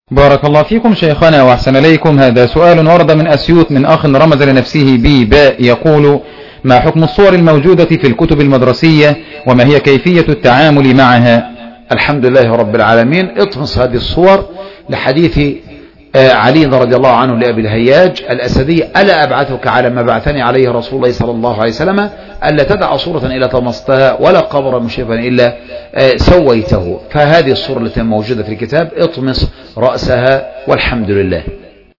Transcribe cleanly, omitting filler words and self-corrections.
بارك الله فيكم شيخنا وأحسن إليكم. هذا سؤال ورد من أسيوط من أخ رمز لنفسه بباء، يقول: ما حكم الصور الموجودة في الكتب المدرسية وما هي كيفية التعامل معها؟ الحمد لله رب العالمين. اطمس هذه الصور لحديث علي رضي الله عنه لأبي الهياج الأسدي: ألا أبعثك على ما بعثني عليه رسول الله صلى الله عليه وسلم، ألا تدع صورة إلا طمستها ولا قبرا مشرفا إلا سويته. فهذه الصورة التي موجودة في الكتاب اطمس رأسها والحمد لله.